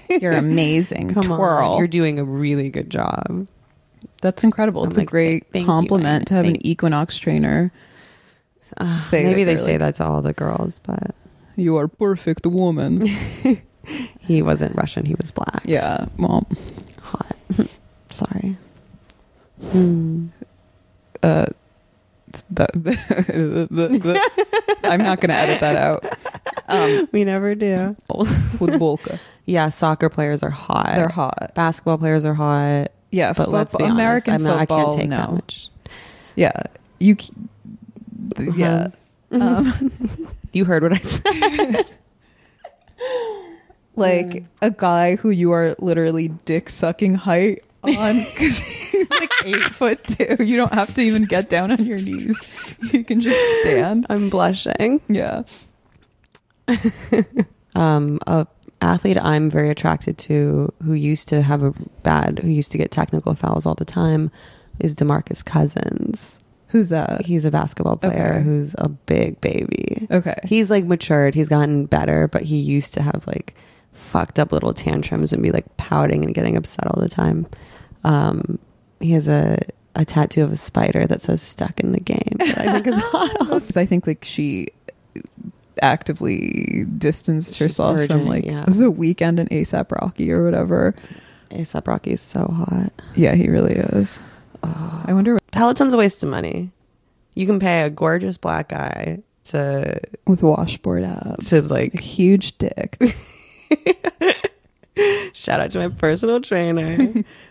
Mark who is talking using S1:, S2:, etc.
S1: You're amazing.
S2: Come
S1: Twirl.
S2: on, you're doing a really good job.
S1: That's incredible. It's a great compliment to have an Equinox trainer say.
S2: Maybe they say that to all the girls, but
S1: you are a perfect woman.
S2: He wasn't Russian. He was black.
S1: Yeah. Well,
S2: hot. Sorry.
S1: I'm not going to edit that out.
S2: We never do.
S1: Futbolka.
S2: Yeah, soccer players are hot.
S1: They're hot.
S2: Basketball players are hot.
S1: Yeah,
S2: but let's be honest.
S1: American football,
S2: I can't take that much.
S1: Yeah, yeah.
S2: You heard what I said.
S1: Like a guy who you are literally dick sucking height on because he's like 8'2". You don't have to even get down on your knees. You can just stand.
S2: I'm blushing.
S1: Yeah.
S2: A athlete I'm very attracted to who used to get technical fouls all the time is DeMarcus Cousins.
S1: Who's that?
S2: He's a basketball player who's a big baby.
S1: Okay.
S2: He's like matured. He's gotten better, but he used to have like fucked up little tantrums and be like pouting and getting upset all the time. He has a tattoo of a spider that says "stuck in the game" that I think is hot.
S1: Also. I think like she actively distanced herself from like The Weeknd and A$AP Rocky or whatever.
S2: A$AP Rocky is so hot.
S1: Yeah, he really is. I wonder.
S2: Peloton's a waste of money. You can pay a gorgeous black guy
S1: with washboard abs
S2: to like
S1: a huge dick.
S2: Shout out to my personal trainer.